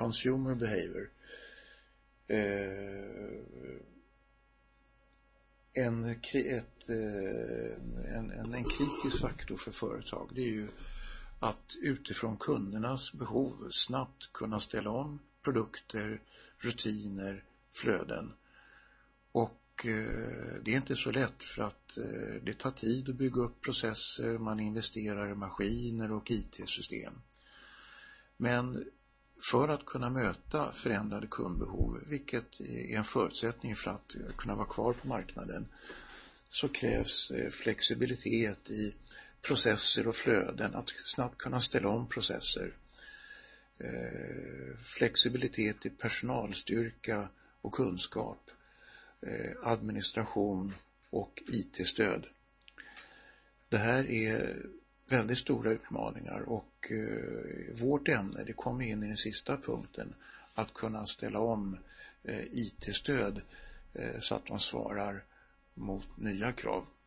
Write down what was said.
consumer behavior. En kritisk faktor för företag, det är ju att utifrån kundernas behov snabbt kunna ställa om produkter, rutiner, flöden. Och det är inte så lätt för att det tar tid att bygga upp processer, man investerar i maskiner och IT-system. Men för att kunna möta förändrade kundbehov, vilket är en förutsättning för att kunna vara kvar på marknaden, så krävs flexibilitet i processer och flöden, att snabbt kunna ställa om processer. Flexibilitet i personalstyrka och kunskap, administration och IT-stöd. Det här är väldigt stora utmaningar och vårt ämne, det kommer in i den sista punkten, att kunna ställa om IT-stöd så att de svarar mot nya krav.